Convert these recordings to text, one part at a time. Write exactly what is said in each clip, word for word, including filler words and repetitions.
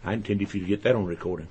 I intended for you to get that on recording.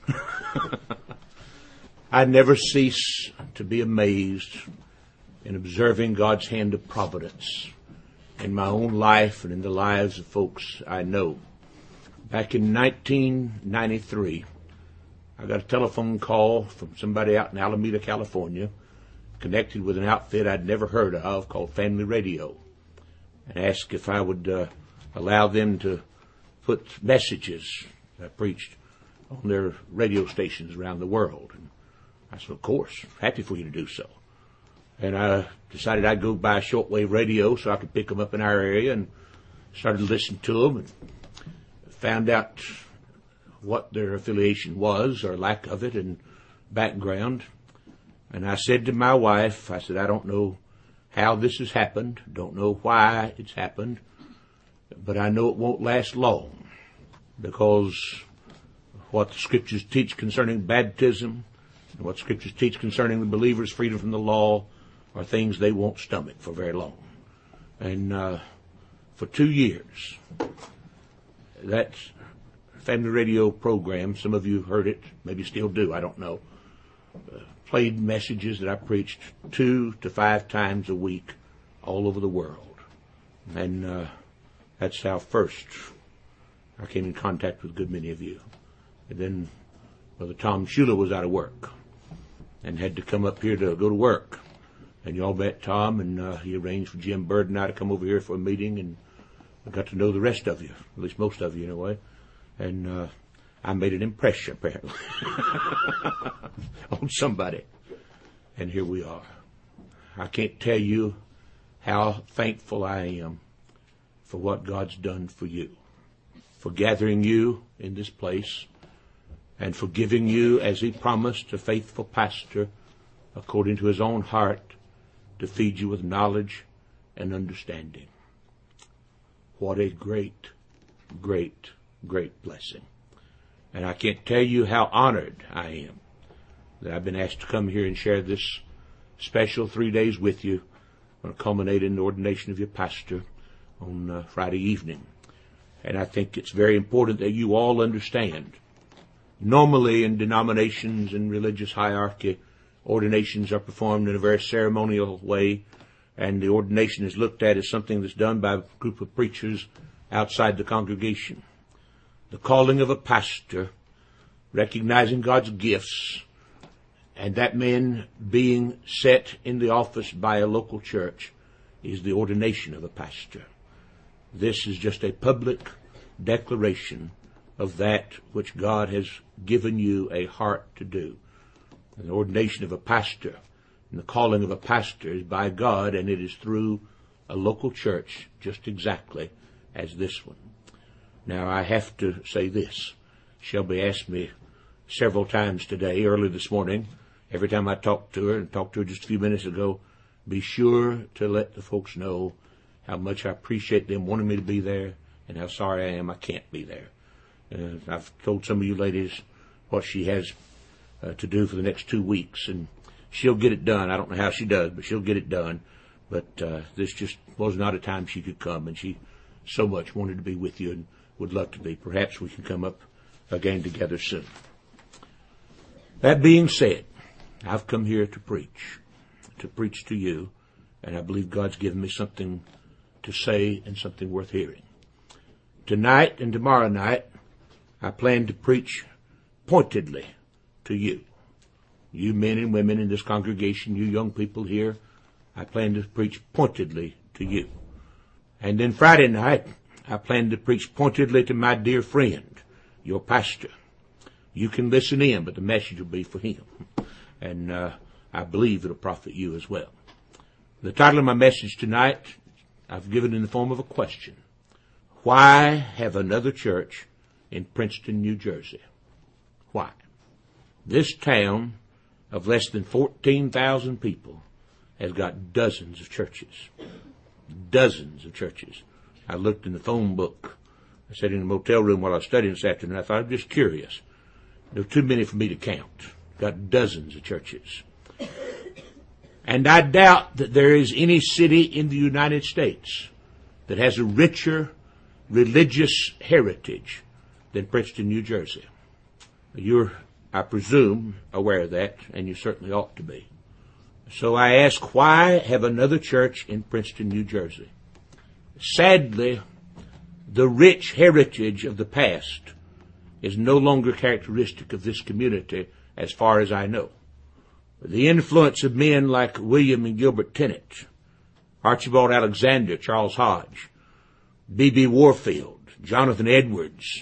I never cease to be amazed in observing God's hand of providence in my own life and in the lives of folks I know. Back in nineteen ninety-three, I got a telephone call from somebody out in Alameda, California, connected with an outfit I'd never heard of called Family Radio, and asked if I would uh, allow them to put messages I preached on their radio stations around the world. And I said, of course, happy for you to do so. And I decided I'd go buy shortwave radio so I could pick them up in our area, and started listening to them and found out what their affiliation was or lack of it and background. And I said to my wife, I said, I don't know how this has happened, don't know why it's happened, but I know it won't last long, because what the Scriptures teach concerning baptism and what Scriptures teach concerning the believer's freedom from the law are things they won't stomach for very long. And uh, for two years, that Family Radio program, some of you heard it, maybe still do, I don't know, uh, played messages that I preached two to five times a week all over the world. And uh, that's how first I came in contact with a good many of you. And then Brother Tom Shula was out of work and had to come up here to go to work. And you all met Tom, and uh, he arranged for Jim Bird and I to come over here for a meeting, and I got to know the rest of you, at least most of you in a way. And uh, I made an impression, apparently, on somebody. And here we are. I can't tell you how thankful I am for what God's done for you, for gathering you in this place, and for giving you, as He promised, a faithful pastor according to His own heart, to feed you with knowledge and understanding. What a great, great, great blessing. And I can't tell you how honored I am that I've been asked to come here and share this special three days with you, going to culminate in the ordination of your pastor on uh, Friday evening. And I think it's very important that you all understand. Normally in denominations and religious hierarchy, ordinations are performed in a very ceremonial way, and the ordination is looked at as something that's done by a group of preachers outside the congregation. The calling of a pastor, recognizing God's gifts, and that man being set in the office by a local church, is the ordination of a pastor. This is just a public declaration of that which God has given you a heart to do. The ordination of a pastor and the calling of a pastor is by God, and it is through a local church just exactly as this one. Now, I have to say this. Shelby asked me several times today, early this morning, every time I talked to her, and talked to her just a few minutes ago, be sure to let the folks know how much I appreciate them wanting me to be there and how sorry I am I can't be there. Uh, I've told some of you ladies what she has uh, to do for the next two weeks, and she'll get it done. I don't know how she does, but she'll get it done. But uh, this just was not a time she could come, and she so much wanted to be with you and would love to be. Perhaps we can come up again together soon. That being said, I've come here to preach, to preach to you, and I believe God's given me something to say and something worth hearing. Tonight and tomorrow night, I plan to preach pointedly to you. You men and women in this congregation, you young people here, I plan to preach pointedly to you. And then Friday night, I plan to preach pointedly to my dear friend, your pastor. You can listen in, but the message will be for him. And uh, I believe it'll profit you as well. The title of my message tonight, I've given in the form of a question. Why have another church in Princeton, New Jersey? Why? This town of less than fourteen thousand people has got dozens of churches. Dozens of churches. I looked in the phone book. I sat in a motel room while I was studying this afternoon. I thought, I'm just curious. There were too many for me to count. Got dozens of churches. And I doubt that there is any city in the United States that has a richer religious heritage than Princeton, New Jersey. You're, I presume, aware of that, and you certainly ought to be. So I ask, why have another church in Princeton, New Jersey? Sadly, the rich heritage of the past is no longer characteristic of this community as far as I know. The influence of men like William and Gilbert Tennant, Archibald Alexander, Charles Hodge, B B Warfield, Jonathan Edwards,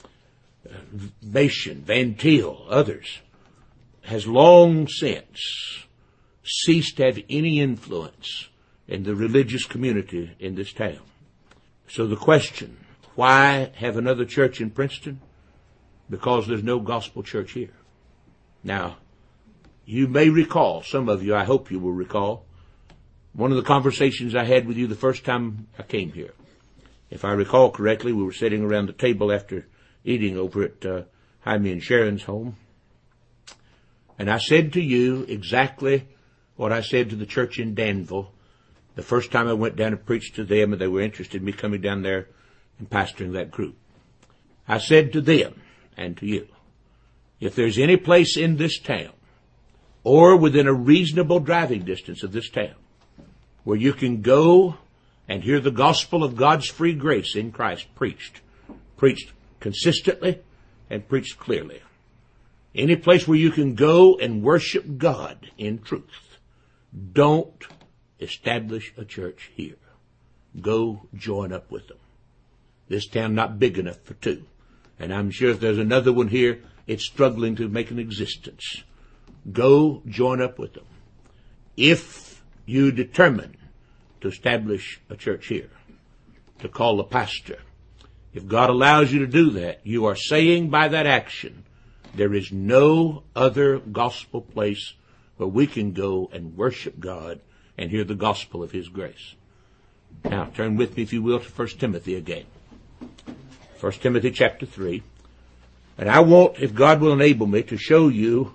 Mason, Van Til, others, has long since ceased to have any influence in the religious community in this town. So the question, why have another church in Princeton? Because there's no gospel church here. Now, you may recall, some of you, I hope you will recall, one of the conversations I had with you the first time I came here. If I recall correctly, we were sitting around the table after eating over at uh, Jaime and Sharon's home. And I said to you exactly what I said to the church in Danville the first time I went down and preached to them, and they were interested in me coming down there and pastoring that group. I said to them and to you, if there's any place in this town or within a reasonable driving distance of this town where you can go and hear the gospel of God's free grace in Christ preached, preached consistently and preached clearly, any place where you can go and worship God in truth, don't establish a church here. Go join up with them. This town not big enough for two. And I'm sure if there's another one here, it's struggling to make an existence. Go join up with them. If you determine to establish a church here, to call a pastor, if God allows you to do that, you are saying by that action, there is no other gospel place where we can go and worship God and hear the gospel of His grace. Now, turn with me, if you will, to First Timothy again. First Timothy chapter three. And I want, if God will enable me, to show you,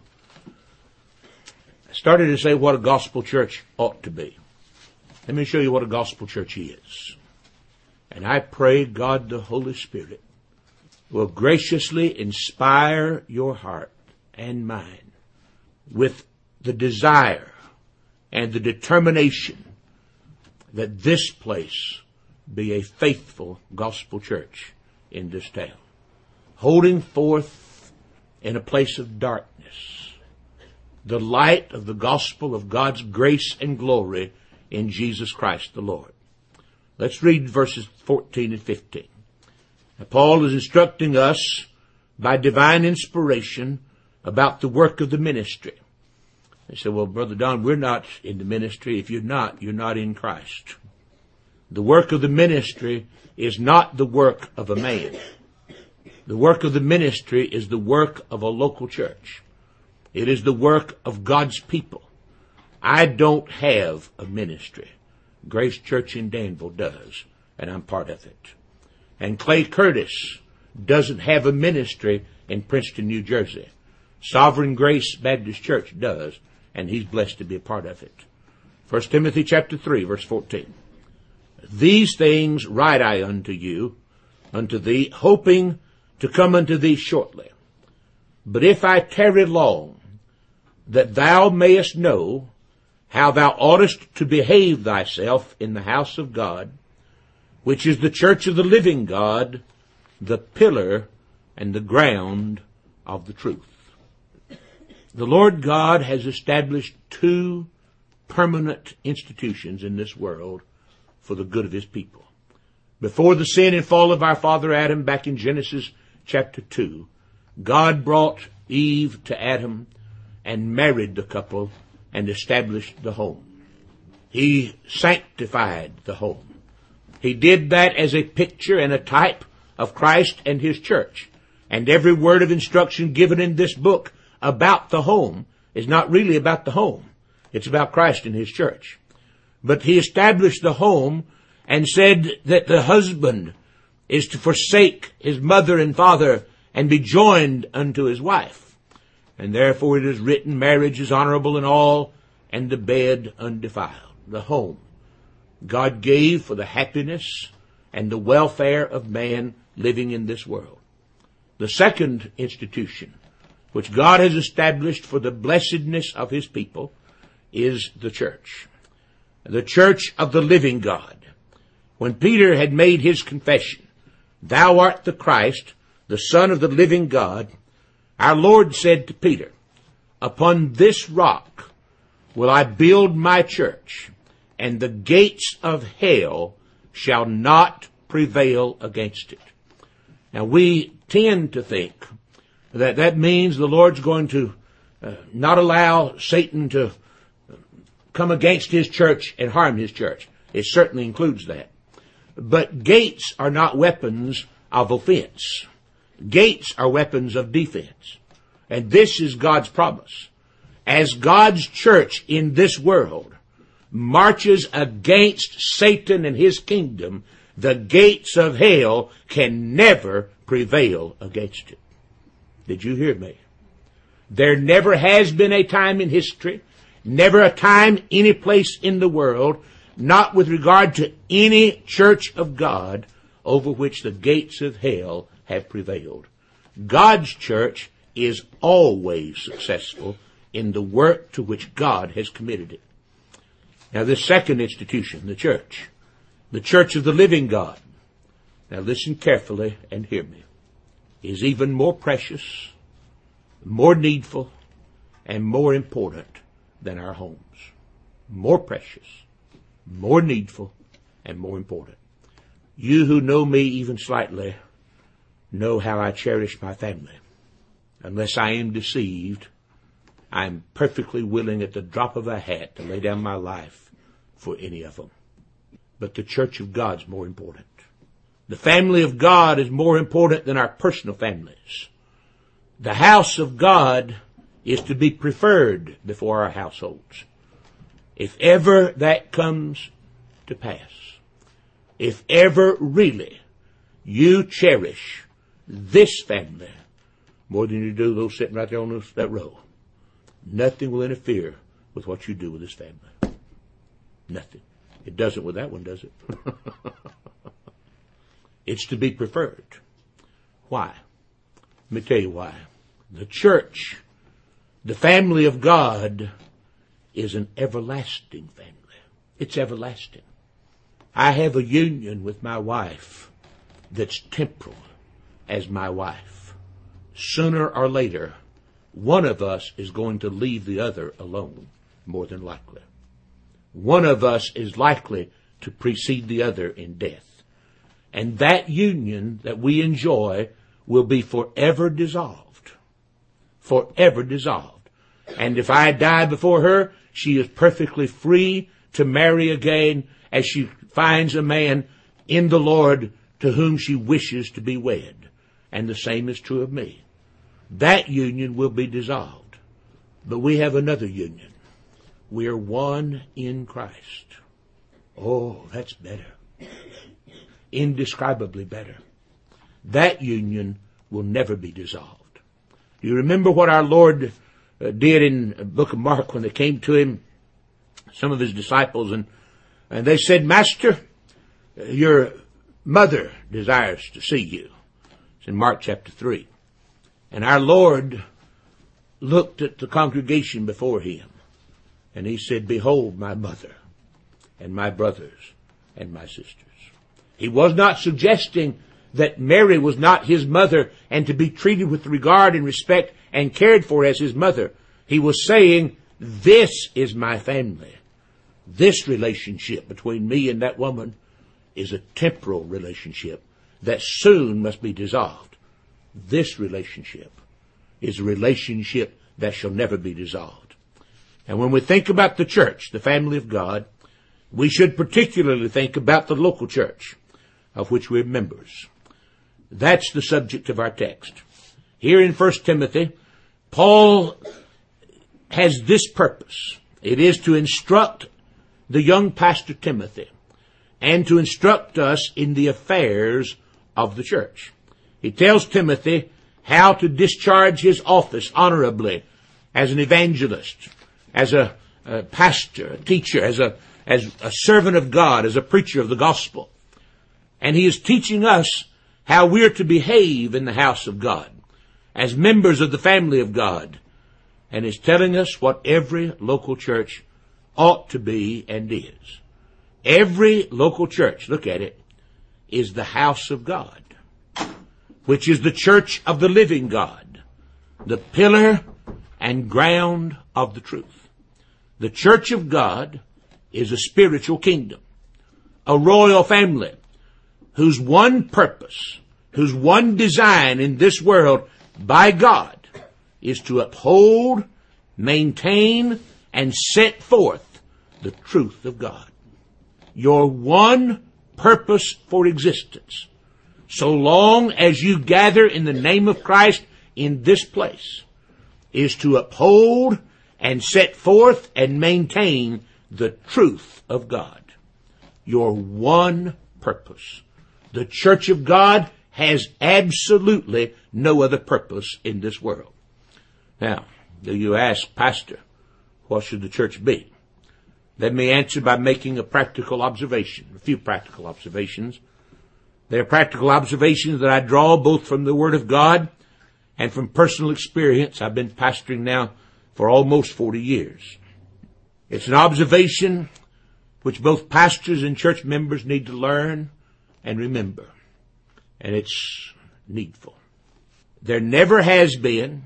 I started to say what a gospel church ought to be. Let me show you what a gospel church is. And I pray God the Holy Spirit will graciously inspire your heart and mine with the desire and the determination that this place be a faithful gospel church in this town, holding forth in a place of darkness the light of the gospel of God's grace and glory in Jesus Christ the Lord. Let's read verses fourteen and fifteen. Now, Paul is instructing us by divine inspiration about the work of the ministry. They said, well, Brother Don, we're not in the ministry. If you're not, you're not in Christ. The work of the ministry is not the work of a man. The work of the ministry is the work of a local church. It is the work of God's people. I don't have a ministry. Grace Church in Danville does, and I'm part of it. And Clay Curtis doesn't have a ministry in Princeton, New Jersey. Sovereign Grace Baptist Church does, and he's blessed to be a part of it. First Timothy chapter three, verse fourteen. These things write I unto you, unto thee, hoping to come unto thee shortly. But if I tarry long, that thou mayest know how thou oughtest to behave thyself in the house of God, which is the church of the living God, the pillar and the ground of the truth. The Lord God has established two permanent institutions in this world for the good of His people. Before the sin and fall of our father Adam, back in Genesis chapter two, God brought Eve to Adam and married the couple and established the home. He sanctified the home. He did that as a picture and a type of Christ and His church. And every word of instruction given in this book about the home is not really about the home. It's about Christ and His church. But He established the home and said that the husband is to forsake his mother and father and be joined unto his wife. And therefore it is written, marriage is honorable in all, and the bed undefiled. The home God gave for the happiness and the welfare of man living in this world. The second institution, which God has established for the blessedness of his people, is the church. The church of the living God. When Peter had made his confession, "Thou art the Christ, the Son of the living God," our Lord said to Peter, "Upon this rock will I build my church, and the gates of hell shall not prevail against it." Now we tend to think that that means the Lord's going to uh, not allow Satan to come against his church and harm his church. It certainly includes that. But gates are not weapons of offense. Gates are weapons of defense. And this is God's promise. As God's church in this world marches against Satan and his kingdom, the gates of hell can never prevail against it. Did you hear me? There never has been a time in history, never a time any place in the world, not with regard to any church of God, over which the gates of hell have prevailed. God's church is always successful in the work to which God has committed it. Now the second institution, the church, the church of the living God, now listen carefully and hear me, is even more precious, more needful, and more important than our homes. More precious, more needful, and more important. You who know me even slightly know how I cherish my family. Unless I am deceived, I am perfectly willing at the drop of a hat to lay down my life for any of them. But the church of God's more important. The family of God is more important than our personal families. The house of God is to be preferred before our households. If ever that comes to pass, if ever really you cherish this family more than you do those sitting right there on those, that row, nothing will interfere with what you do with this family. Nothing. It doesn't with that one, does it? It's to be preferred. Why? Let me tell you why. The church, the family of God, is an everlasting family. It's everlasting. I have a union with my wife that's temporal as my wife. Sooner or later, one of us is going to leave the other alone, more than likely. One of us is likely to precede the other in death. And that union that we enjoy will be forever dissolved. Forever dissolved. And if I die before her, she is perfectly free to marry again as she finds a man in the Lord to whom she wishes to be wed. And the same is true of me. That union will be dissolved. But we have another union. We are one in Christ. Oh, that's better. Indescribably better. That union will never be dissolved. Do you remember what our Lord uh, did in the book of Mark when they came to him, some of his disciples, and, and they said, "Master, your mother desires to see you." It's in Mark chapter three. And our Lord looked at the congregation before him, and he said, "Behold my mother, and my brothers, and my sisters." He was not suggesting that Mary was not his mother and to be treated with regard and respect and cared for as his mother. He was saying, this is my family. This relationship between me and that woman is a temporal relationship that soon must be dissolved. This relationship is a relationship that shall never be dissolved. And when we think about the church, the family of God, we should particularly think about the local church of which we're members. That's the subject of our text. Here in First Timothy, Paul has this purpose. It is to instruct the young pastor Timothy and to instruct us in the affairs of the church. He tells Timothy how to discharge his office honorably as an evangelist, as a, a pastor, a teacher, as a, as a servant of God, as a preacher of the gospel. And he is teaching us how we're to behave in the house of God as members of the family of God, and is telling us what every local church ought to be and is. Every local church, look at it, is the house of God, which is the church of the living God, the pillar and ground of the truth. The church of God is a spiritual kingdom, a royal family, whose one purpose, whose one design in this world by God is to uphold, maintain, and set forth the truth of God. Your one purpose for existence, so long as you gather in the name of Christ in this place, is to uphold and set forth and maintain the truth of God. Your one purpose. The church of God has absolutely no other purpose in this world. Now, do you ask, Pastor, what should the church be? Let me answer by making a practical observation, a few practical observations. They are practical observations that I draw both from the Word of God and from personal experience. I've been pastoring now for almost forty years. It's an observation which both pastors and church members need to learn and remember. And it's needful. There never has been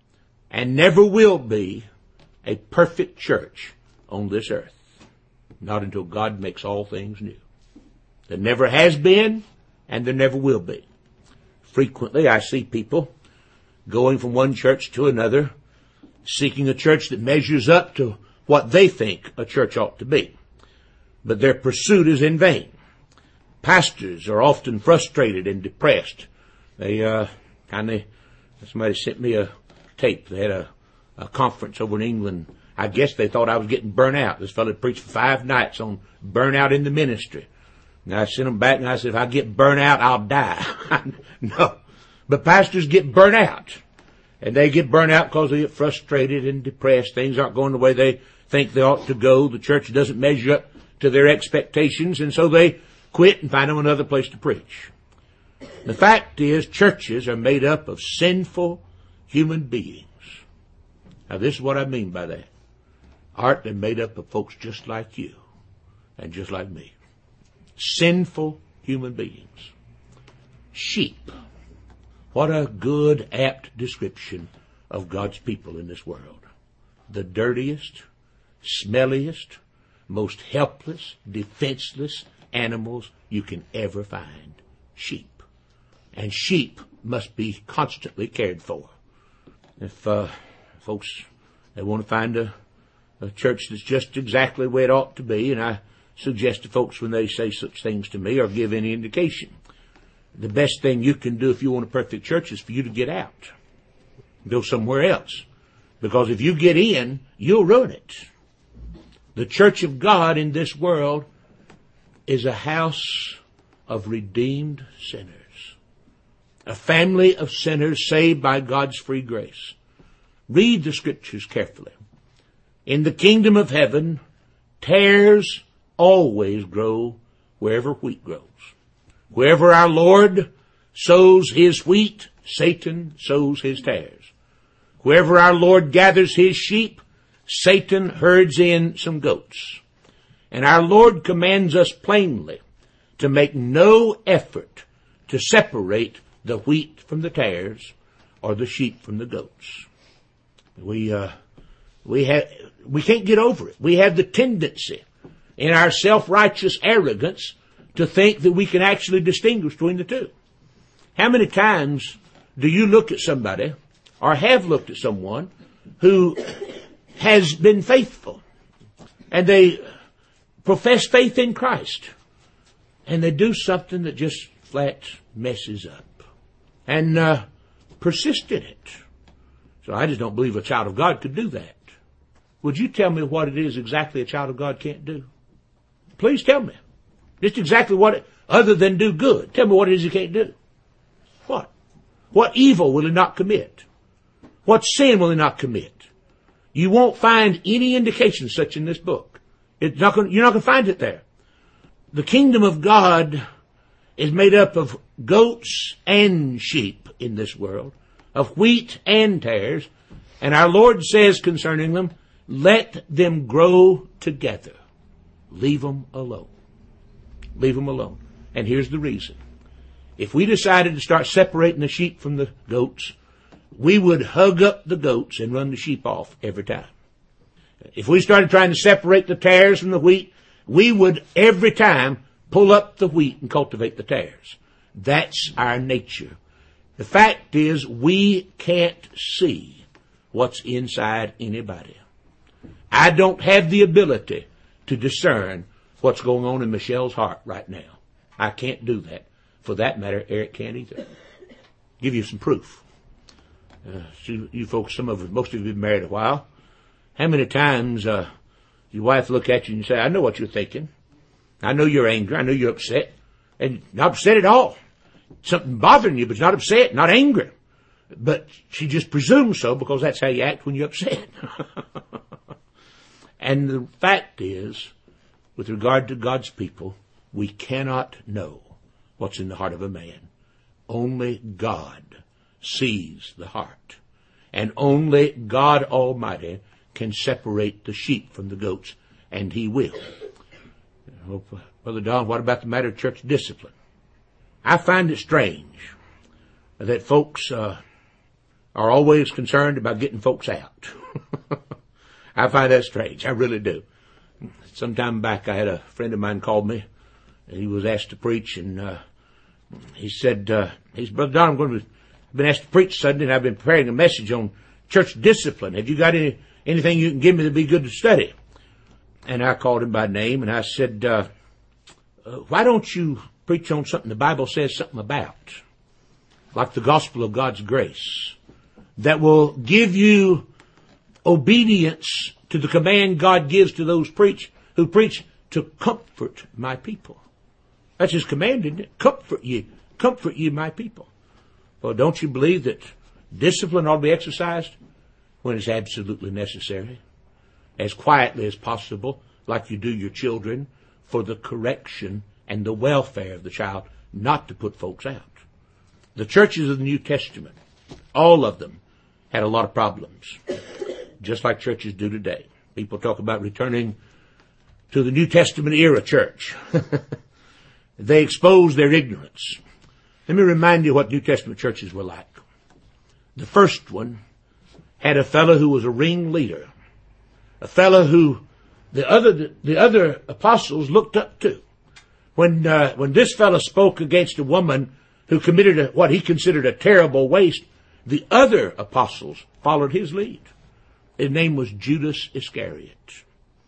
and never will be a perfect church on this earth. Not until God makes all things new. There never has been and there never will be. Frequently I see people going from one church to another, seeking a church that measures up to what they think a church ought to be. But their pursuit is in vain. Pastors are often frustrated and depressed. They, uh, kindly, somebody sent me a tape. They had a, a conference over in England. I guess they thought I was getting burnt out. This fellow preached for five nights on burnout in the ministry. And I sent them back and I said, if I get burnt out, I'll die. No. But pastors get burnt out. And they get burnt out because they get frustrated and depressed. Things aren't going the way they think they ought to go. The church doesn't measure up to their expectations. And so they quit and find them another place to preach. The fact is, churches are made up of sinful human beings. Now, this is what I mean by that. Aren't they made up of folks just like you and just like me? Sinful human beings. Sheep. What a good, apt description of God's people in this world. The dirtiest, smelliest, most helpless, defenseless animals you can ever find. Sheep. And sheep must be constantly cared for. If uh, folks, they want to find a, a church that's just exactly where it ought to be, and I suggest to folks when they say such things to me or give any indication, the best thing you can do if you want a perfect church is for you to get out. Go somewhere else. Because if you get in, you'll ruin it. The church of God in this world is a house of redeemed sinners. A family of sinners saved by God's free grace. Read the scriptures carefully. In the kingdom of heaven, tares always grow wherever wheat grows. Wherever our Lord sows his wheat, Satan sows his tares. Wherever our Lord gathers his sheep, Satan herds in some goats. And our Lord commands us plainly to make no effort to separate the wheat from the tares or the sheep from the goats. We, uh, we have, we can't get over it. We have the tendency in our self-righteous arrogance to think that we can actually distinguish between the two. How many times do you look at somebody or have looked at someone who has been faithful and they profess faith in Christ and they do something that just flat messes up and uh, persist in it? So I just don't believe a child of God could do that. Would you tell me what it is exactly a child of God can't do? Please tell me. Just exactly what, it, other than do good. Tell me what it is he can't do. What? What evil will he not commit? What sin will he not commit? You won't find any indication such in this book. It's not going, you're not going to find it there. The kingdom of God is made up of goats and sheep in this world, of wheat and tares, and our Lord says concerning them, let them grow together. Leave them alone. Leave them alone. And here's the reason. If we decided to start separating the sheep from the goats, we would hug up the goats and run the sheep off every time. If we started trying to separate the tares from the wheat, we would every time pull up the wheat and cultivate the tares. That's our nature. The fact is, we can't see what's inside anybody. I don't have the ability to discern what's going on in Michelle's heart right now. I can't do that. For that matter, Eric can't either. Give you some proof. Uh, you, you folks, some of most of you have been married a while. How many times uh, your wife look at you and say, I know what you're thinking. I know you're angry. I know you're upset. And not upset at all. Something bothering you, but not upset, not angry. But she just presumes so because that's how you act when you're upset. And the fact is, with regard to God's people, we cannot know what's in the heart of a man. Only God sees the heart. And only God Almighty can separate the sheep from the goats, and He will. Oh, Brother Don, what about the matter of church discipline? I find it strange that folks uh, are always concerned about getting folks out. I find that strange. I really do. Some time back, I had a friend of mine called me, and he was asked to preach, and uh, he said, uh, he said, Brother Don, I'm going to, I've been asked to preach Sunday, and I've been preparing a message on church discipline. Have you got any anything you can give me to be good to study? And I called him by name, and I said, uh, uh, why don't you preach on something the Bible says something about, like the gospel of God's grace, that will give you obedience to the command God gives to those preach who preach to comfort my people. That's His command, isn't it? Comfort ye, comfort ye my people. Well, don't you believe that discipline ought to be exercised when it's absolutely necessary, as quietly as possible, like you do your children, for the correction and the welfare of the child, not to put folks out. The churches of the New Testament, all of them, had a lot of problems, just like churches do today. People talk about returning to the New Testament era church. They expose their ignorance. Let me remind you what New Testament churches were like. The first one had a fellow who was a ringleader, a fellow who the other the other apostles looked up to. When uh, when this fellow spoke against a woman who committed a, what he considered a terrible waste, the other apostles followed his lead. His name was Judas Iscariot.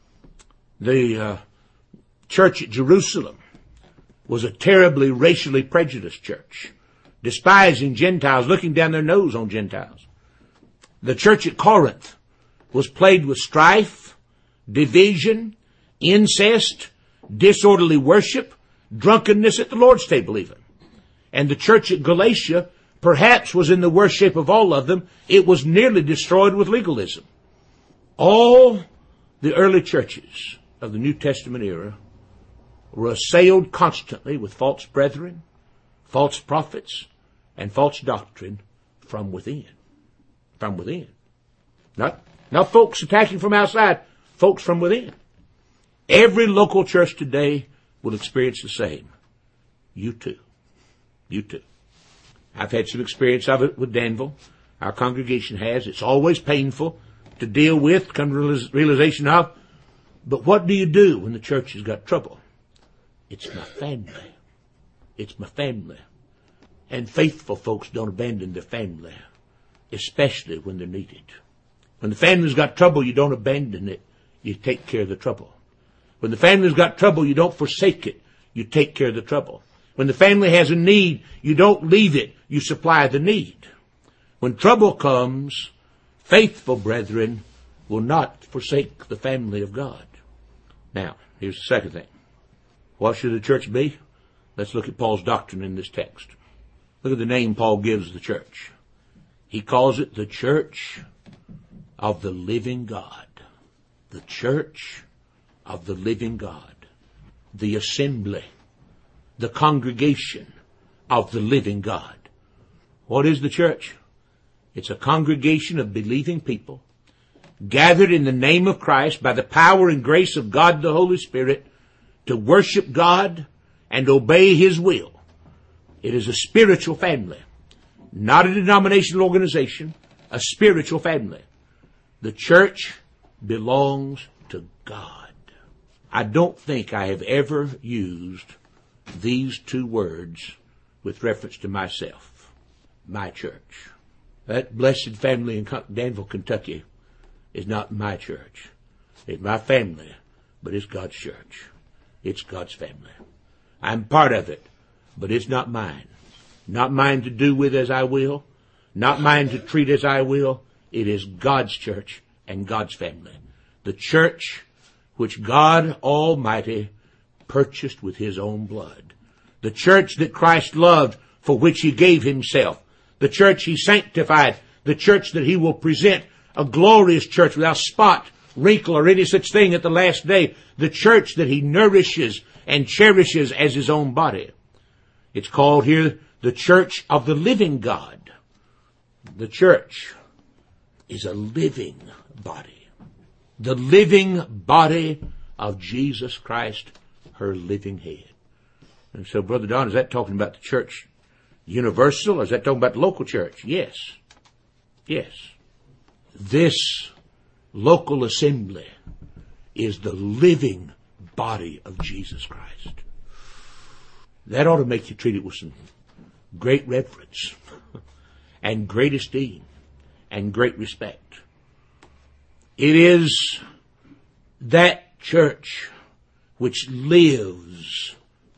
The uh, church at Jerusalem was a terribly racially prejudiced church, despising Gentiles, looking down their nose on Gentiles. The church at Corinth was plagued with strife, division, incest, disorderly worship, drunkenness at the Lord's table even. And the church at Galatia perhaps was in the worst shape of all of them. It was nearly destroyed with legalism. All the early churches of the New Testament era were assailed constantly with false brethren, false prophets, and false doctrine from within. From within. Not, not folks attacking from outside, folks from within. Every local church today will experience the same. You too. You too. I've had some experience of it with Danville. Our congregation has. It's always painful to deal with, come to realization of. But what do you do when the church has got trouble? It's my family. It's my family. And faithful folks don't abandon their family, especially when they're needed. When the family's got trouble, you don't abandon it. You take care of the trouble. When the family's got trouble, you don't forsake it. You take care of the trouble. When the family has a need, you don't leave it. You supply the need. When trouble comes, faithful brethren will not forsake the family of God. Now, here's the second thing. What should the church be? Let's look at Paul's doctrine in this text. Look at the name Paul gives the church. He calls it the church of the living God. The church of the living God. The assembly. the congregation of the living God. What is the church? It's a congregation of believing people gathered in the name of Christ by the power and grace of God the Holy Spirit to worship God and obey His will. It is a spiritual family, not a denominational organization, a spiritual family. The church belongs to God. I don't think I have ever used these two words with reference to myself. My church. That blessed family in Danville, Kentucky is not my church. It's my family, but it's God's church. It's God's family. I'm part of it, but it's not mine. Not mine to do with as I will. Not mine to treat as I will. It is God's church and God's family. The church which God Almighty purchased with His own blood. The church that Christ loved, for which He gave Himself. The church He sanctified. The church that He will present, a glorious church without spot, wrinkle, or any such thing at the last day. The church that He nourishes and cherishes as His own body. It's called here the church of the living God. The church is a living body. The living body of Jesus Christ, her living head. And so, Brother Don, is that talking about the church universal, or is that talking about the local church? Yes. Yes. This local assembly is the living body of Jesus Christ. That ought to make you treat it with some great reverence and great esteem and great respect. It is that church which lives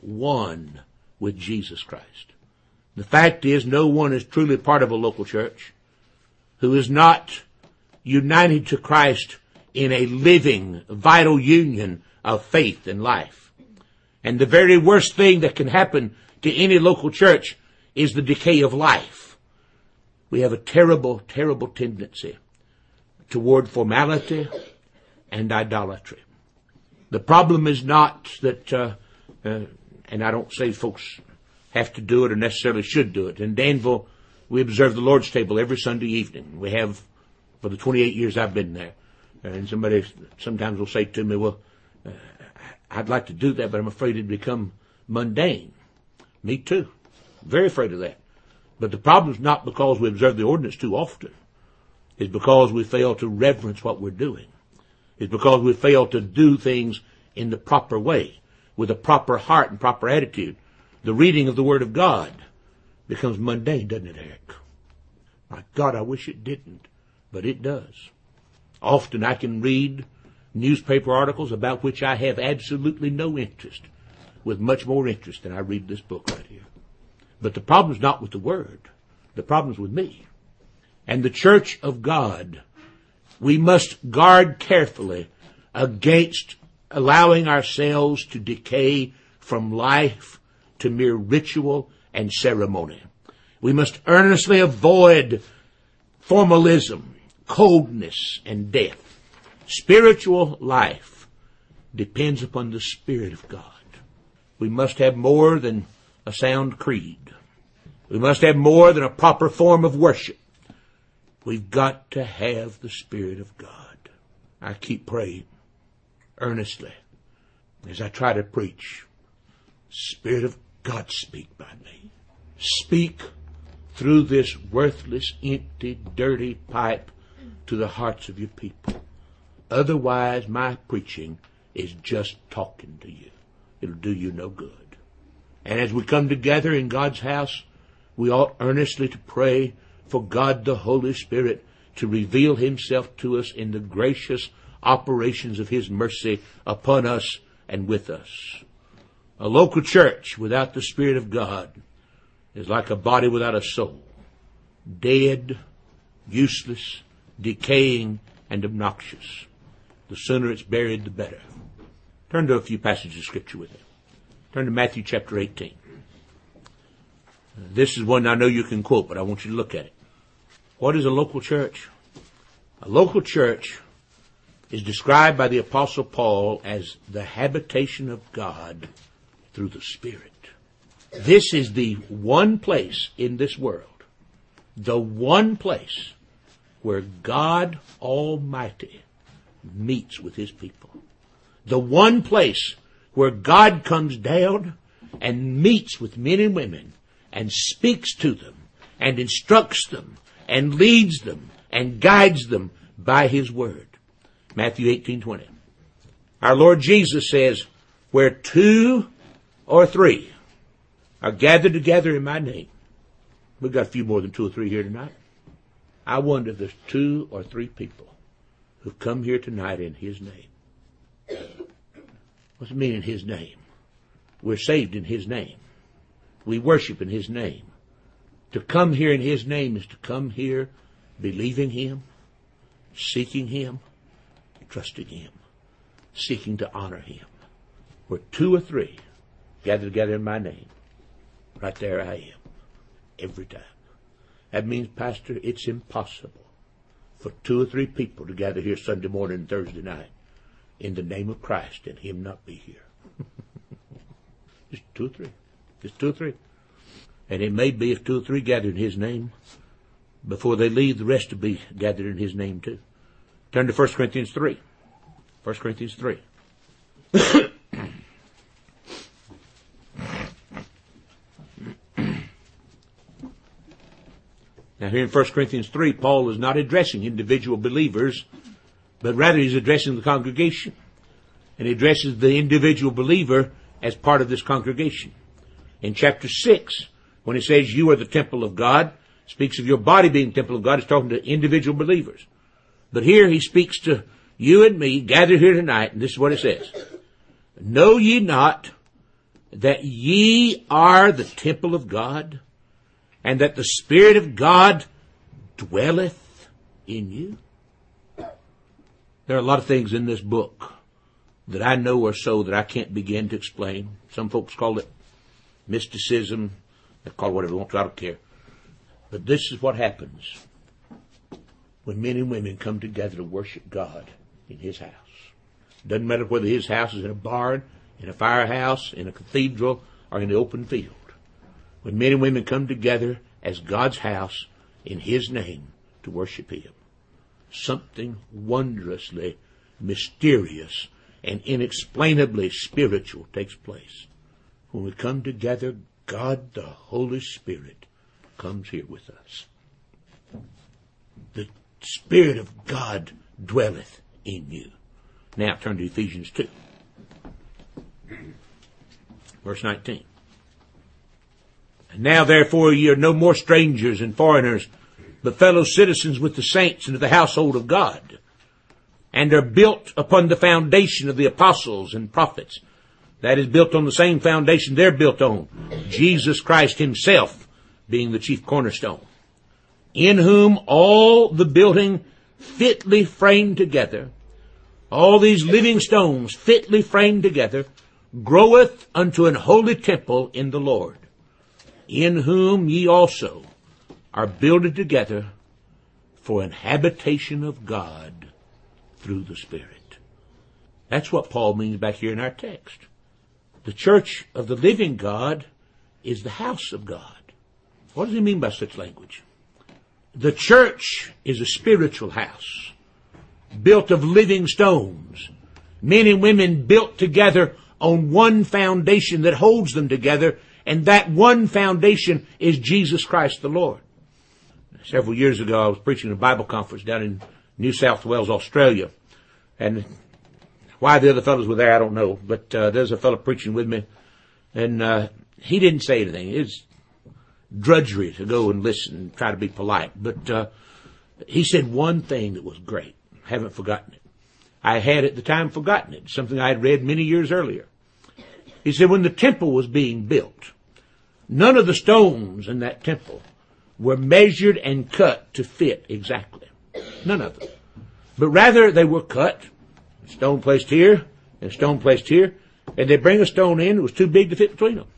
one with Jesus Christ. The fact is, no one is truly part of a local church who is not united to Christ in a living, vital union of faith and life. And the very worst thing that can happen to any local church is the decay of life. We have a terrible, terrible tendency toward formality and idolatry. The problem is not that, uh, uh, and I don't say folks have to do it or necessarily should do it. In Danville, we observe the Lord's table every Sunday evening. We have for the twenty-eight years I've been there. And somebody sometimes will say to me, well, uh, I'd like to do that, but I'm afraid it'd become mundane. Me too. Very afraid of that. But the problem is not because we observe the ordinance too often. It's because we fail to reverence what we're doing. It's because we fail to do things in the proper way, with a proper heart and proper attitude. The reading of the Word of God becomes mundane, doesn't it, Eric? My God, I wish it didn't, but it does. Often I can read newspaper articles about which I have absolutely no interest, with much more interest than I read this book right here. But the problem's not with the Word. The problem's with me. And the church of God, we must guard carefully against allowing ourselves to decay from life to mere ritual and ceremony. We must earnestly avoid formalism, coldness, and death. Spiritual life depends upon the Spirit of God. We must have more than a sound creed. We must have more than a proper form of worship. We've got to have the Spirit of God. I keep praying earnestly as I try to preach. Spirit of God, speak by me. Speak through this worthless, empty, dirty pipe to the hearts of your people. Otherwise, my preaching is just talking to you. It'll do you no good. And as we come together in God's house, we ought earnestly to pray for God the Holy Spirit to reveal Himself to us in the gracious operations of His mercy upon us and with us. A local church without the Spirit of God is like a body without a soul. Dead, useless, decaying, and obnoxious. The sooner it's buried, the better. Turn to a few passages of Scripture with me. Turn to Matthew chapter eighteen. This is one I know you can quote, but I want you to look at it. What is a local church? A local church is described by the Apostle Paul as the habitation of God through the Spirit. This is the one place in this world, the one place where God Almighty meets with His people. The one place where God comes down and meets with men and women and speaks to them and instructs them and leads them and guides them by His Word. Matthew eighteen twenty. Our Lord Jesus says, where two or three are gathered together in my name. We've got a few more than two or three here tonight. I wonder if there's two or three people who've come here tonight in His name. What's it mean in His name? We're saved in His name. We worship in His name. To come here in His name is to come here believing Him, seeking Him, trusting Him, seeking to honor Him. Where two or three gather together in my name, right there I am, every time. That means, Pastor, it's impossible for two or three people to gather here Sunday morning and Thursday night in the name of Christ and Him not be here. Just two or three. Just two or three. And it may be if two or three gather in His name, before they leave, the rest will be gathered in His name too. Turn to First Corinthians three. First Corinthians three. Now here in First Corinthians three, Paul is not addressing individual believers, but rather he's addressing the congregation. And he addresses the individual believer as part of this congregation. In chapter six, when he says you are the temple of God, speaks of your body being the temple of God, he's talking to individual believers. But here he speaks to you and me gathered here tonight, and this is what it says. Know ye not that ye are the temple of God, and that the Spirit of God dwelleth in you? There are a lot of things in this book that I know are so that I can't begin to explain. Some folks call it mysticism. They call it whatever they want to. I don't care. But this is what happens when men and women come together to worship God in His house. Doesn't matter whether His house is in a barn, in a firehouse, in a cathedral, or in the open field. When men and women come together as God's house in His name to worship Him, something wondrously mysterious and inexplainably spiritual takes place. When we come together, God the Holy Spirit comes here with us. The Spirit of God dwelleth in you. Now turn to Ephesians two. Verse nineteen. And now therefore ye are no more strangers and foreigners, but fellow citizens with the saints and of the household of God, and are built upon the foundation of the apostles and prophets. That is built on the same foundation they're built on, Jesus Christ Himself being the chief cornerstone, in whom all the building fitly framed together, all these living stones fitly framed together, groweth unto an holy temple in the Lord, in whom ye also are builded together for an habitation of God through the Spirit. That's what Paul means back here in our text. The church of the living God is the house of God. What does he mean by such language? The church is a spiritual house built of living stones, men and women built together on one foundation that holds them together, and that one foundation is Jesus Christ the Lord. Several years ago, I was preaching at a Bible conference down in New South Wales, Australia, and why the other fellows were there, I don't know, but uh, there's a fellow preaching with me, and uh, he didn't say anything. It's drudgery to go and listen and try to be polite, but uh, he said one thing that was great. I haven't forgotten it. I had at the time forgotten it, something I had read many years earlier. He said when the temple was being built, none of the stones in that temple were measured and cut to fit exactly. None of them. But rather they were cut, stone placed here and stone placed here, and they'd bring a stone in that was too big to fit between them.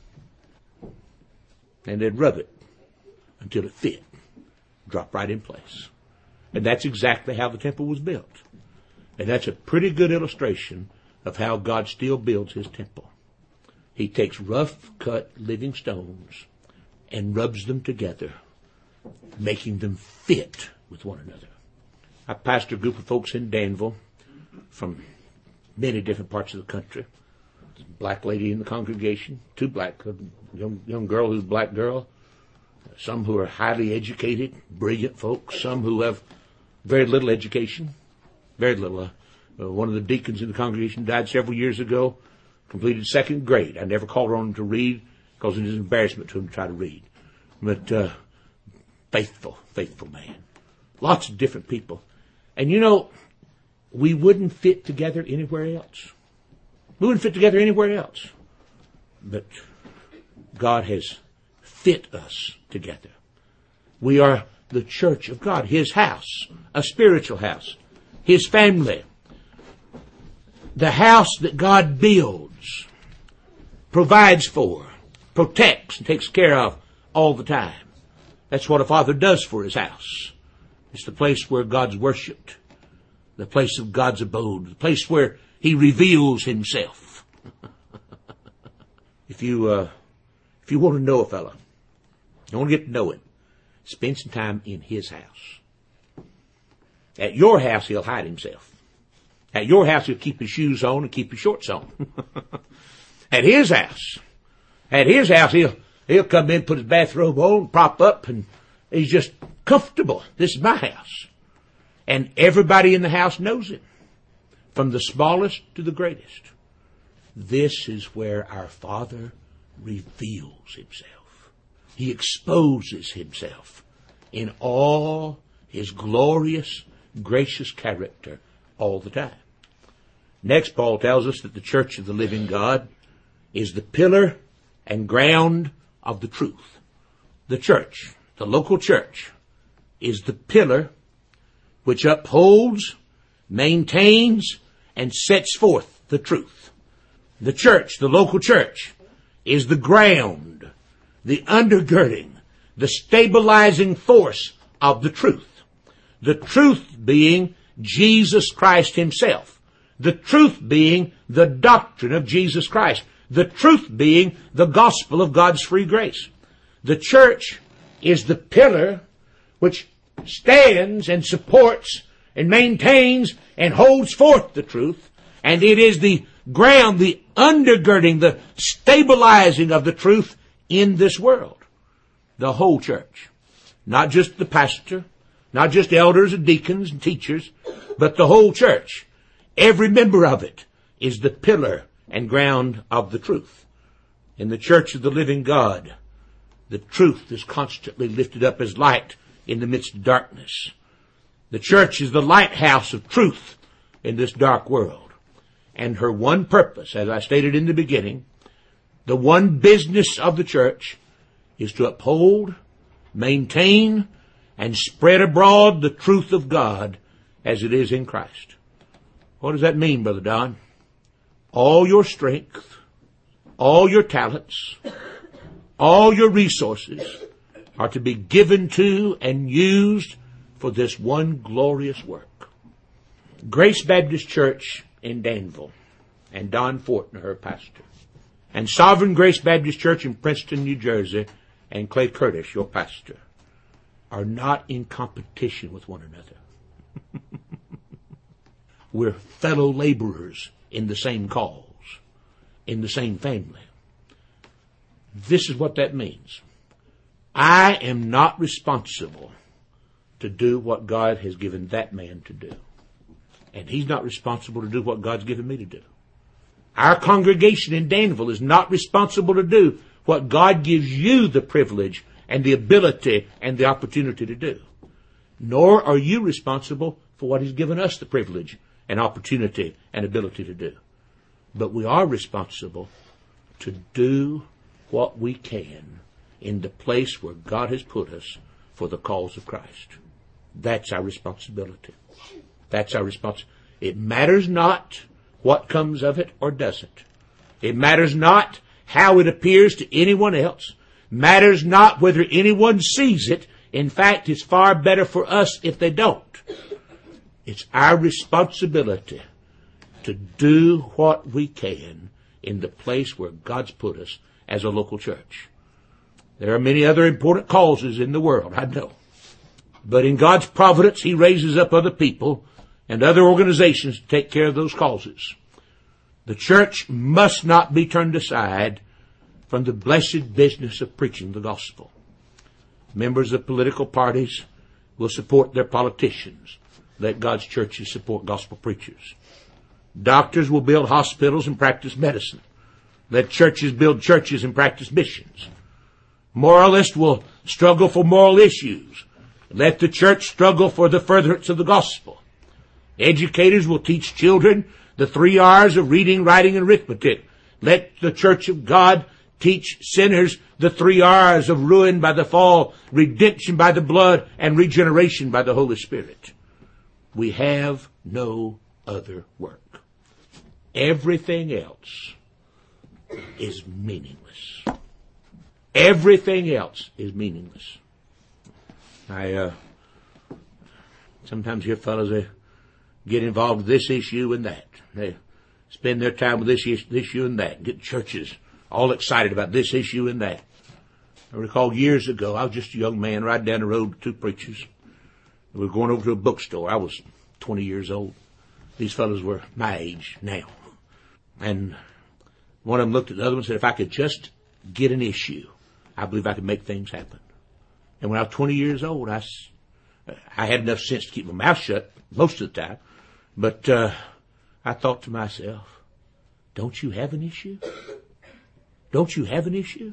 And they'd rub it until it fit, drop right in place. And that's exactly how the temple was built. And that's a pretty good illustration of how God still builds His temple. He takes rough-cut living stones and rubs them together, making them fit with one another. I pastor a group of folks in Danville from many different parts of the country. There's a black lady in the congregation, two black, a young, young girl who's a black girl, some who are highly educated, brilliant folks, some who have very little education, very little. Uh, uh, one of the deacons in the congregation died several years ago, completed second grade. I never called on him to read because it is an embarrassment to him to try to read. But uh, faithful, faithful man. Lots of different people. And you know, we wouldn't fit together anywhere else. We wouldn't fit together anywhere else. But God has fit us together. We are the church of God, His house, a spiritual house, His family. The house that God builds, provides for, protects, and takes care of all the time. That's what a father does for his house. It's the place where God's worshipped, the place of God's abode, the place where He reveals Himself. If you, uh, if you want to know a fella, you want to get to know him, spend some time in his house. At your house, he'll hide himself. At your house, he'll keep his shoes on and keep his shorts on. At his house, at his house, he'll, he'll come in, put his bathrobe on, prop up, and he's just comfortable. This is my house. And everybody in the house knows him, from the smallest to the greatest. This is where our Father reveals Himself. He exposes Himself in all His glorious, gracious character all the time. Next, Paul tells us that the church of the living God is the pillar and ground of the truth. The church, the local church, is the pillar which upholds, maintains, and sets forth the truth. The church, the local church, is the ground, the undergirding, the stabilizing force of the truth. The truth being Jesus Christ Himself. The truth being the doctrine of Jesus Christ. The truth being the gospel of God's free grace. The church is the pillar which stands and supports and maintains and holds forth the truth. And it is the ground, the undergirding, the stabilizing of the truth in this world. The whole church. Not just the pastor, not just elders and deacons and teachers, but the whole church. Every member of it is the pillar and ground of the truth. In the church of the living God, the truth is constantly lifted up as light in the midst of darkness. The church is the lighthouse of truth in this dark world. And her one purpose, as I stated in the beginning, the one business of the church is to uphold, maintain, and spread abroad the truth of God as it is in Christ. What does that mean, Brother Don? All your strength, all your talents, all your resources are to be given to and used for this one glorious work. Grace Baptist Church in Danville, and Don Fortner, her pastor, and Sovereign Grace Baptist Church in Princeton, New Jersey, and Clay Curtis, your pastor, are not in competition with one another. We're fellow laborers in the same cause, in the same family. This is what that means. I am not responsible to do what God has given that man to do. And he's not responsible to do what God's given me to do. Our congregation in Danville is not responsible to do what God gives you the privilege and the ability and the opportunity to do. Nor are you responsible for what He's given us the privilege and opportunity and ability to do. But we are responsible to do what we can in the place where God has put us for the cause of Christ. That's our responsibility. That's our responsibility. It matters not what comes of it or doesn't. It matters not how it appears to anyone else. Matters not whether anyone sees it. In fact, it's far better for us if they don't. It's our responsibility to do what we can in the place where God's put us as a local church. There are many other important causes in the world, I know. But in God's providence, He raises up other people and other organizations to take care of those causes. The church must not be turned aside from the blessed business of preaching the gospel. Members of political parties will support their politicians. Let God's churches support gospel preachers. Doctors will build hospitals and practice medicine. Let churches build churches and practice missions. Moralists will struggle for moral issues. Let the church struggle for the furtherance of the gospel. Educators will teach children the three R's of reading, writing, and arithmetic. Let the church of God teach sinners the three R's of ruin by the fall, redemption by the blood, and regeneration by the Holy Spirit. We have no other work. Everything else is meaningless. Everything else is meaningless. I uh, sometimes hear fellows uh, get involved with this issue and that. They spend their time with this issue and that. Get churches all excited about this issue and that. I recall years ago, I was just a young man riding down the road with two preachers. We were going over to a bookstore. I was twenty years old. These fellows were my age now. And one of them looked at the other one and said, if I could just get an issue, I believe I could make things happen. And when I was twenty years old, I, I had enough sense to keep my mouth shut most of the time. But uh, I thought to myself, don't you have an issue? Don't you have an issue?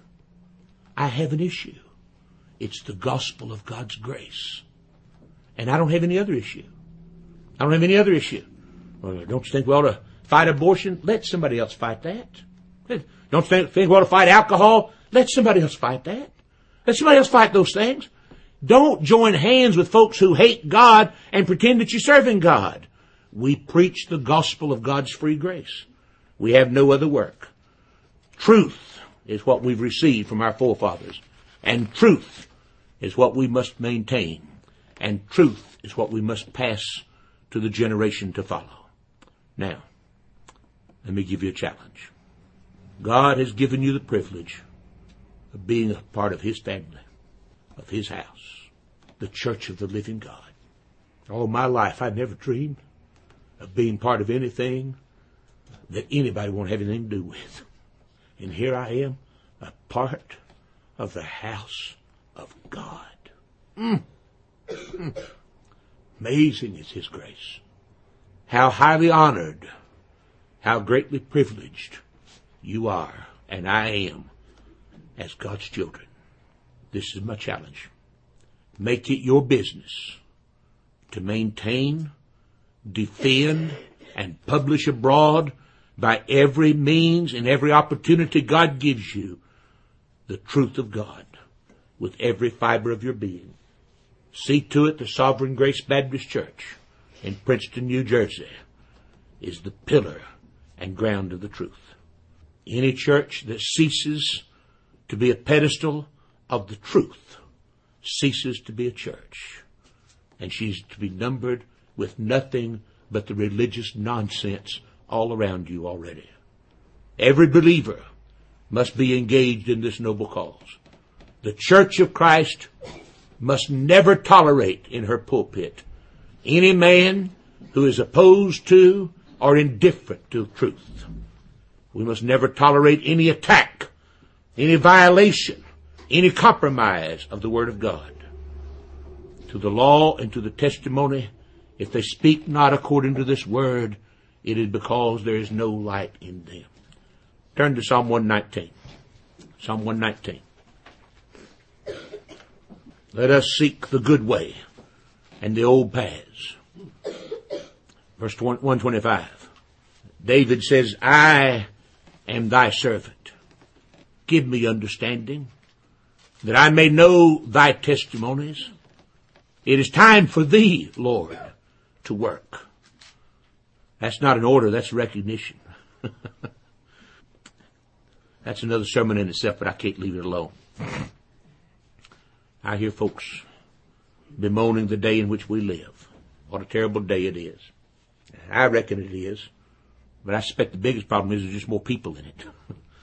I have an issue. It's the gospel of God's grace. And I don't have any other issue. I don't have any other issue. Well, don't you think we ought to fight abortion? Let somebody else fight that. Don't you think we ought to fight alcohol? Let somebody else fight that. Let somebody else fight those things. Don't join hands with folks who hate God and pretend that you're serving God. We preach the gospel of God's free grace. We have no other work. Truth is what we've received from our forefathers. And truth is what we must maintain. And truth is what we must pass to the generation to follow. Now, let me give you a challenge. God has given you the privilege of being a part of His family, of His house, the church of the living God. All my life, I never dreamed of being part of anything that anybody won't have anything to do with. And here I am, a part of the house of God. Mm. Mm. Amazing is His grace. How highly honored, how greatly privileged you are, and I am, as God's children. This is my challenge. Make it your business to maintain, defend, and publish abroad by every means and every opportunity God gives you the truth of God with every fiber of your being. See to it the Sovereign Grace Baptist Church in Princeton, New Jersey is the pillar and ground of the truth. Any church that ceases to be a pedestal of the truth ceases to be a church. And she's to be numbered with nothing but the religious nonsense all around you already. Every believer must be engaged in this noble cause. The Church of Christ must never tolerate in her pulpit any man who is opposed to or indifferent to truth. We must never tolerate any attack, any violation, any compromise of the Word of God. To the law and to the testimony, if they speak not according to this Word, it is because there is no light in them. Turn to Psalm one nineteen. Psalm one nineteen. Let us seek the good way and the old paths. Verse one twenty-five. David says, I am thy servant. Give me understanding, that I may know thy testimonies. It is time for thee, Lord, to work. That's not an order, that's recognition. That's another sermon in itself, but I can't leave it alone. I hear folks bemoaning the day in which we live. What a terrible day it is. I reckon it is. But I suspect the biggest problem is there's just more people in it.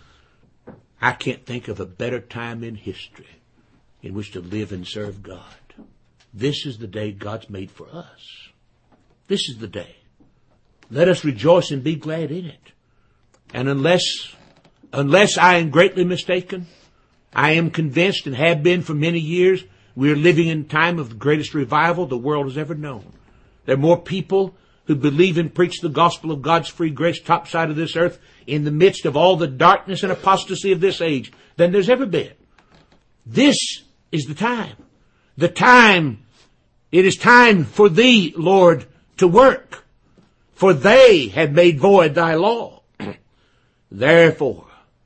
I can't think of a better time in history in which to live and serve God. This is the day God's made for us. This is the day. Let us rejoice and be glad in it. And unless, unless I am greatly mistaken, I am convinced and have been for many years, we are living in a time of the greatest revival the world has ever known. There are more people who believe and preach the gospel of God's free grace topside of this earth in the midst of all the darkness and apostasy of this age than there's ever been. This is the time. The time, it is time for thee, Lord, to work. For they have made void thy law. Therefore,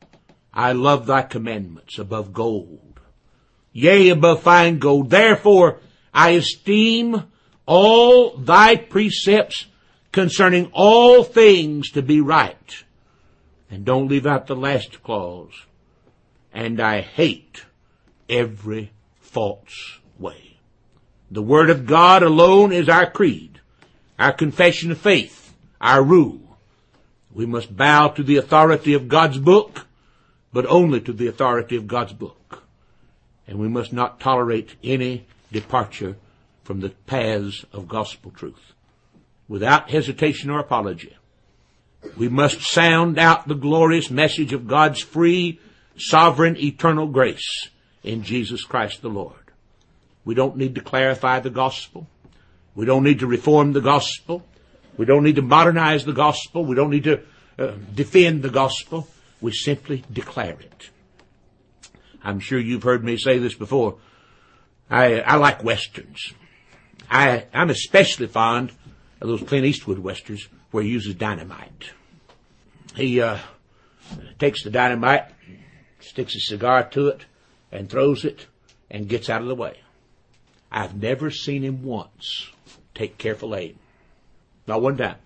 I love thy commandments above gold, yea, above fine gold. Therefore, I esteem all thy precepts concerning all things to be right. And don't leave out the last clause. And I hate every false way. The Word of God alone is our creed, our confession of faith, our rule. We must bow to the authority of God's book, but only to the authority of God's book. And we must not tolerate any departure from the paths of gospel truth. Without hesitation or apology, we must sound out the glorious message of God's free, sovereign, eternal grace in Jesus Christ the Lord. We don't need to clarify the gospel. We don't need to reform the gospel. We don't need to modernize the gospel. We don't need to uh, defend the gospel. We simply declare it. I'm sure you've heard me say this before. I, I like westerns. I, I'm especially fond of those Clint Eastwood westerns where he uses dynamite. He uh, takes the dynamite, sticks a cigar to it, and throws it, and gets out of the way. I've never seen him once take careful aim. Not one time.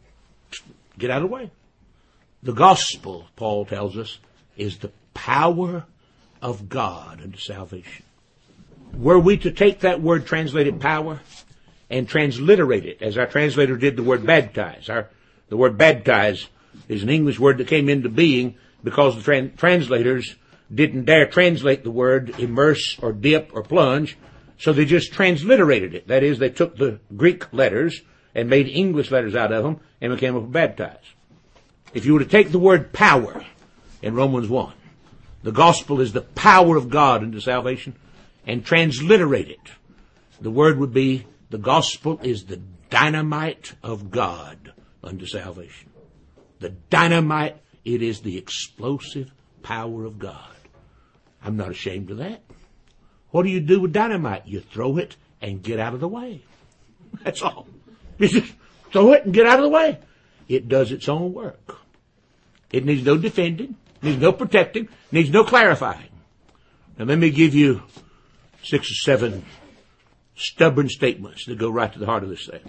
Get out of the way. The gospel, Paul tells us, is the power of God unto salvation. Were we to take that word translated power and transliterate it, as our translator did the word baptize. Our, the word baptize is an English word that came into being because the tran- translators didn't dare translate the word immerse or dip or plunge, so they just transliterated it. That is, they took the Greek letters and made English letters out of them and became up with baptize. If you were to take the word power in Romans one, the gospel is the power of God unto salvation, and transliterate it, the word would be the gospel is the dynamite of God unto salvation. The dynamite, it is the explosive power of God. I'm not ashamed of that. What do you do with dynamite? You throw it and get out of the way. That's all. You just throw it and get out of the way. It does its own work. It needs no defending, needs no protecting, needs no clarifying. Now let me give you six or seven stubborn statements that go right to the heart of this thing.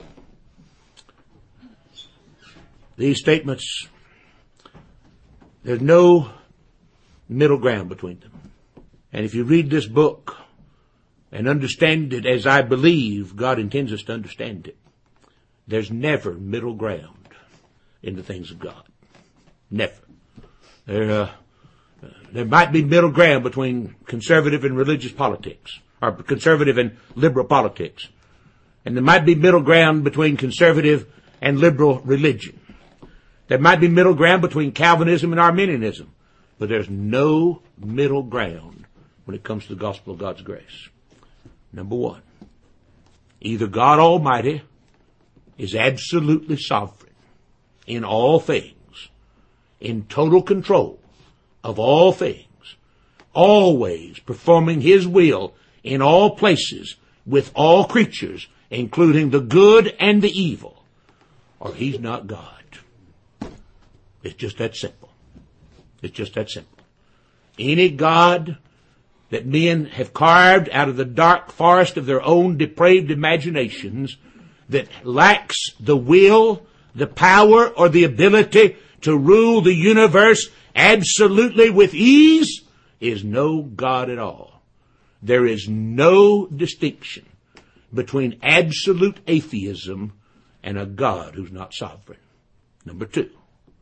These statements, there's no middle ground between them. And if you read this book and understand it as I believe God intends us to understand it, there's never middle ground in the things of God. Never. There, uh, there might be middle ground between conservative and religious politics, or conservative and liberal politics. And there might be middle ground between conservative and liberal religion. There might be middle ground between Calvinism and Arminianism. But there's no middle ground when it comes to the gospel of God's grace. Number one, either God Almighty is absolutely sovereign in all things, in total control of all things, always performing His will in all places with all creatures, including the good and the evil, or He's not God. It's just that simple. It's just that simple. Any God that men have carved out of the dark forest of their own depraved imaginations that lacks the will, the power, or the ability to rule the universe absolutely with ease is no God at all. There is no distinction between absolute atheism and a God who's not sovereign. Number two,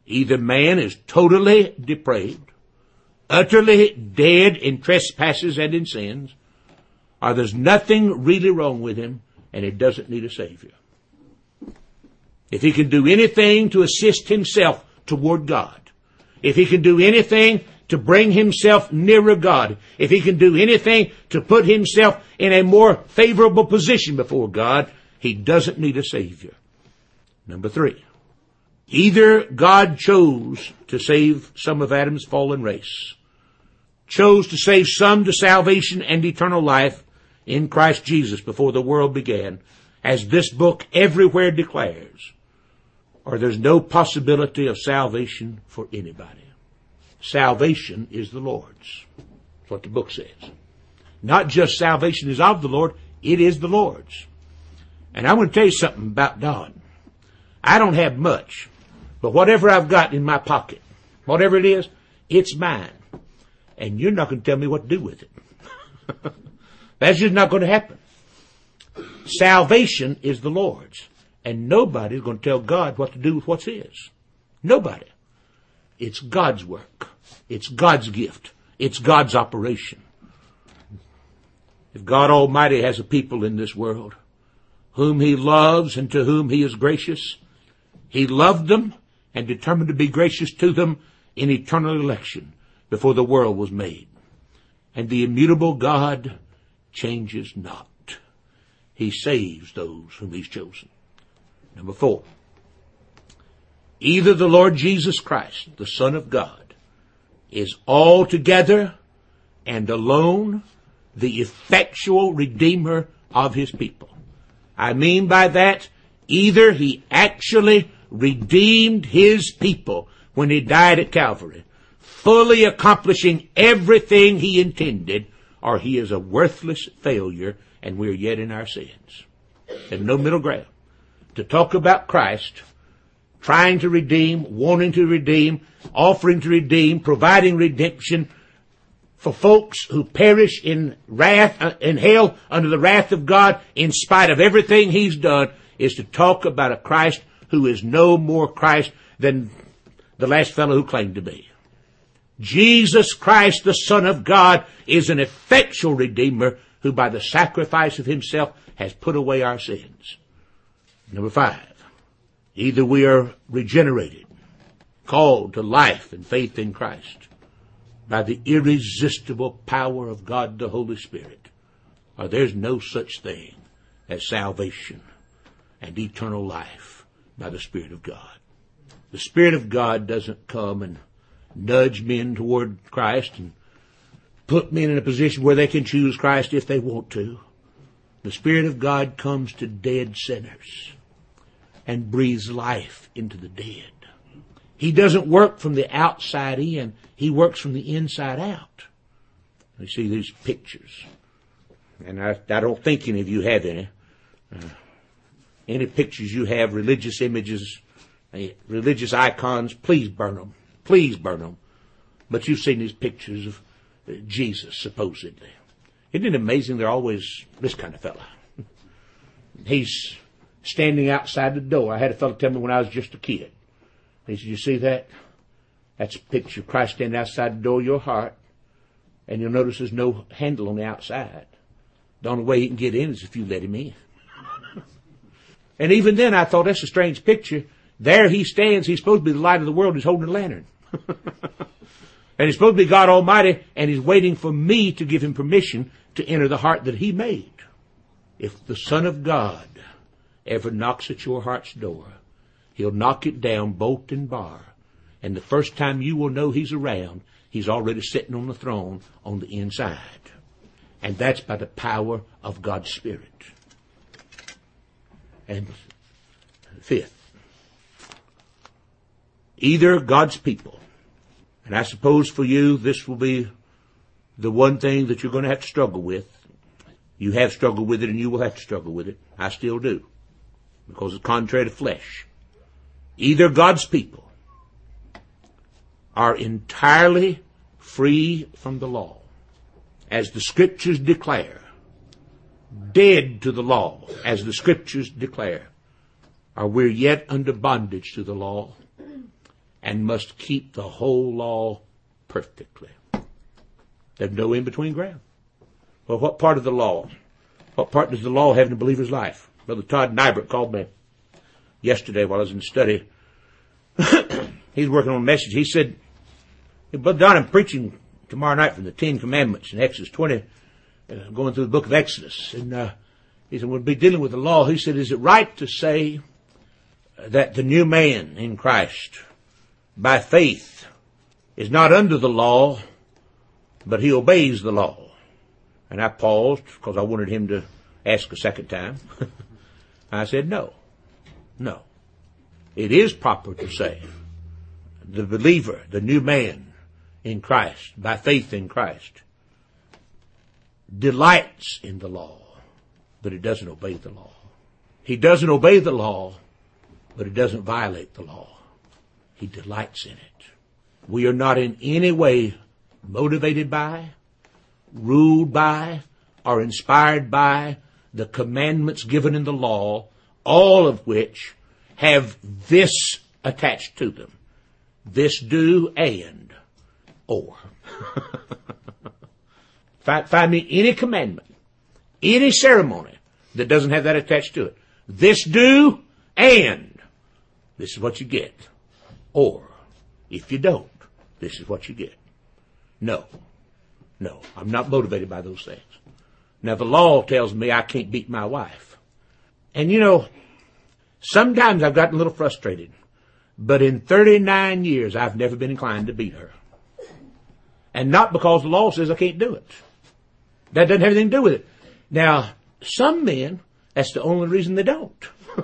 Either man is totally depraved, utterly dead in trespasses and in sins, or there's nothing really wrong with him and he doesn't need a Savior. If he can do anything to assist himself toward God, if he can do anything to bring himself nearer God, if he can do anything to put himself in a more favorable position before God, he doesn't need a Savior. Number three, either God chose to save some of Adam's fallen race, chose to save some to salvation and eternal life in Christ Jesus before the world began, as this book everywhere declares, or there's no possibility of salvation for anybody. Salvation is the Lord's. That's what the book says. Not just salvation is of the Lord, it is the Lord's. And I'm going to tell you something about God. I don't have much, but whatever I've got in my pocket, whatever it is, it's mine. And you're not going to tell me what to do with it. That's just not going to happen. Salvation is the Lord's. And nobody's going to tell God what to do with what's His. Nobody. It's God's work. It's God's gift. It's God's operation. If God Almighty has a people in this world whom He loves and to whom He is gracious, He loved them and determined to be gracious to them in eternal election before the world was made. And the immutable God changes not. He saves those whom He's chosen. Number four, either the Lord Jesus Christ, the Son of God, is altogether and alone the effectual Redeemer of His people. I mean by that, either He actually redeemed His people when He died at Calvary, fully accomplishing everything He intended, or He is a worthless failure and we're yet in our sins. There's no middle ground. To talk about Christ trying to redeem, wanting to redeem, offering to redeem, providing redemption for folks who perish in wrath, uh, in hell under the wrath of God in spite of everything He's done, is to talk about a Christ who is no more Christ than the last fellow who claimed to be. Jesus Christ, the Son of God, is an effectual Redeemer who by the sacrifice of Himself has put away our sins. Number five, either we are regenerated, called to life and faith in Christ by the irresistible power of God the Holy Spirit, or there's no such thing as salvation and eternal life by the Spirit of God. The Spirit of God doesn't come and nudge men toward Christ and put men in a position where they can choose Christ if they want to. The Spirit of God comes to dead sinners and breathes life into the dead. He doesn't work from the outside in. He works from the inside out. You see these pictures. And I, I don't think any of you have any. Uh, any pictures you have, religious images, uh, religious icons, please burn them. Please burn them. But you've seen these pictures of uh, Jesus, supposedly. Isn't it amazing they're always this kind of fella? He's standing outside the door. I had a fellow tell me when I was just a kid. He said, you see that? That's a picture of Christ standing outside the door of your heart. And you'll notice there's no handle on the outside. The only way He can get in is if you let Him in. And even then I thought, that's a strange picture. There He stands. He's supposed to be the light of the world. He's holding a lantern. And He's supposed to be God Almighty, and He's waiting for me to give Him permission to enter the heart that He made. If the Son of God ever knocks at your heart's door, He'll knock it down, bolt and bar. And the first time you will know He's around, He's already sitting on the throne on the inside. And that's by the power of God's Spirit. And fifth, either God's people, and I suppose for you this will be the one thing that you're going to have to struggle with. You have struggled with it and you will have to struggle with it. I still do. Because it's contrary to flesh. Either God's people are entirely free from the law, as the Scriptures declare, dead to the law, as the Scriptures declare, or we're yet under bondage to the law. and must keep the whole law perfectly. There's no in-between ground. Well, what part of the law? What part does the law have in a believer's life? Brother Todd Nybert called me yesterday while I was in study. He's working on a message. He said, hey, Brother Don, I'm preaching tomorrow night from the Ten Commandments in Exodus twenty, uh, going through the book of Exodus. And uh, he said, we'll be dealing with the law. He said, is it right to say that the new man in Christ, by faith, is not under the law, but he obeys the law? And I paused because I wanted him to ask a second time. I said, no, no. It is proper to say the believer, the new man in Christ, by faith in Christ, delights in the law, but he doesn't obey the law. He doesn't obey the law, but he doesn't violate the law. He delights in it. We are not in any way motivated by, ruled by, or inspired by the commandments given in the law, all of which have this attached to them. This do and or. find, find me any commandment, any ceremony that doesn't have that attached to it. This do and this is what you get. Or, if you don't, this is what you get. No. No, I'm not motivated by those things. Now, the law tells me I can't beat my wife. And you know, sometimes I've gotten a little frustrated. But in thirty-nine years, I've never been inclined to beat her. And not because the law says I can't do it. That doesn't have anything to do with it. Now, some men, that's the only reason they don't.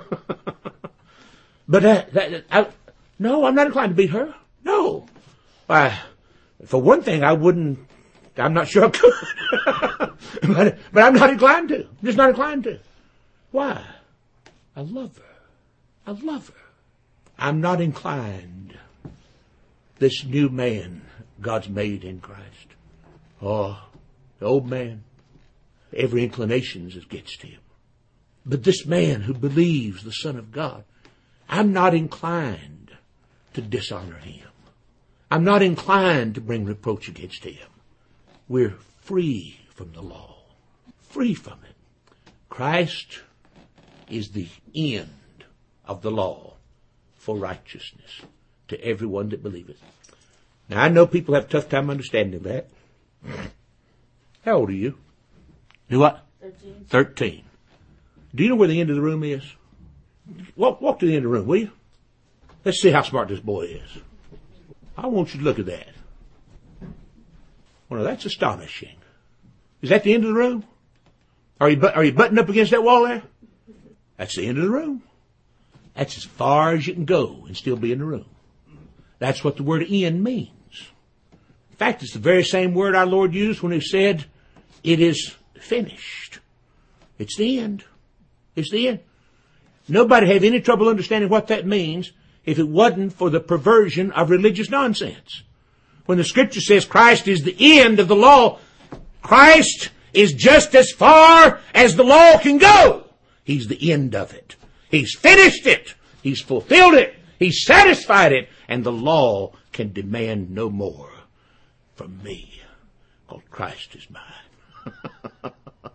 But that, that, I, no, I'm not inclined to beat her. No. Why, for one thing, I wouldn't, I'm not sure I could. but, but I'm not inclined to. I'm just not inclined to. Why? I love her. I love her. I'm not inclined. This new man God's made in Christ. Oh, the old man, every inclination is against him. But this man who believes the Son of God, I'm not inclined to dishonor him. I'm not inclined to bring reproach against him. We're free from the law. Free from it. Christ is the end of the law for righteousness to everyone that believeth. Now, I know people have a tough time understanding that. How old are you? Do what? Thirteen. Thirteen. Do you know where the end of the room is? Walk, walk to the end of the room, will you? Let's see how smart this boy is. I want you to look at that. Well, that's astonishing. Is that the end of the room? Are you, are you buttoned up against that wall there? That's the end of the room. That's as far as you can go and still be in the room. That's what the word end means. In fact, it's the very same word our Lord used when he said, it is finished. It's the end. It's the end. Nobody have any trouble understanding what that means if it wasn't for the perversion of religious nonsense. When the scripture says Christ is the end of the law, Christ is just as far as the law can go. He's the end of it. He's finished it. He's fulfilled it. He's satisfied it. And the law can demand no more from me. Because Christ is mine.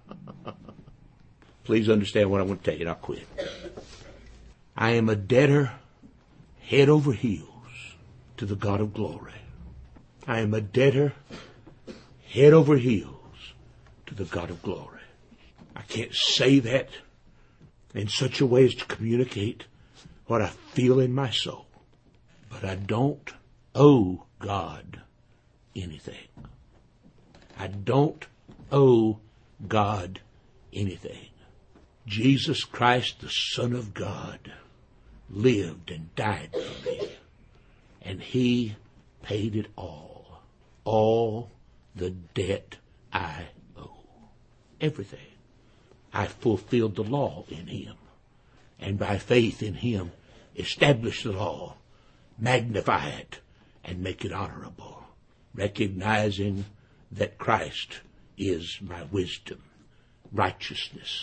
Please understand what I want to tell you and I'll quit. I am a debtor head over heels to the God of glory. I am a debtor head over heels to the God of glory. I can't say that in such a way as to communicate what I feel in my soul. But I don't owe God anything. I don't owe God anything. Jesus Christ, the Son of God, lived and died for me. And he paid it all. All the debt I owe. Everything. I fulfilled the law in him. And by faith in him, establish the law, magnify it, and make it honorable. Recognizing that Christ is my wisdom, righteousness,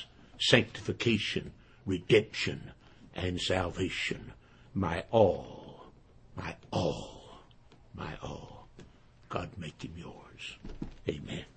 sanctification, redemption, and salvation. My all, my all, my all. God make him yours. Amen.